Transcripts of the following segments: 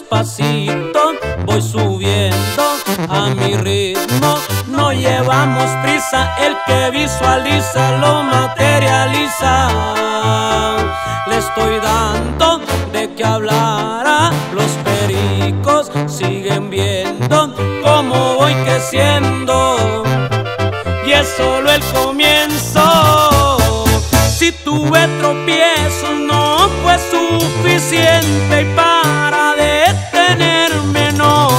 despacito voy subiendo a mi ritmo. No llevamos prisa, el que visualiza lo materializa. Le estoy dando de qué hablar, los pericos siguen viendo cómo voy creciendo, y es solo el comienzo. Si tuve tropiezos no fue suficiente, y para detenerme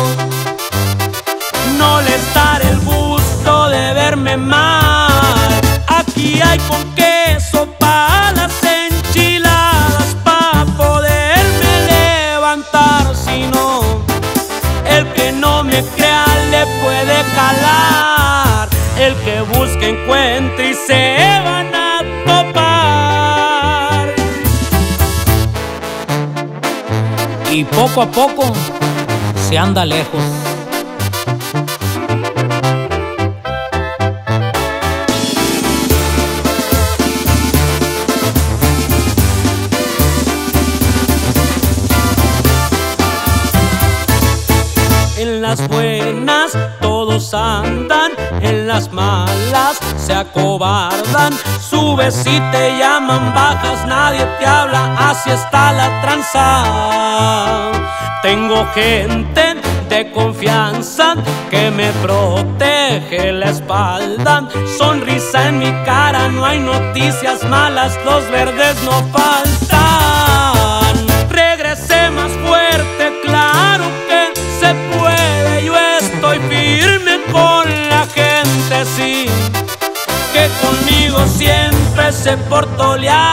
no les daré el gusto de verme mal. Aquí hay con queso para las enchiladas, pa' poderme levantar. Si no, el que no me crea le puede calar. El que busque encuentre y se van a topar. Y poco a poco se anda lejos. En las buenas todos andan, en las malas se acobardan. Subes y te llaman, bajas, nadie te habla, así está la tranza. Tengo gente de confianza que me protege la espalda. Sonrisa en mi cara, no hay noticias malas, los verdes no faltan. Regresé más fuerte, claro que se puede. Yo estoy firme con la gente, sí, que conmigo siempre se portó leal.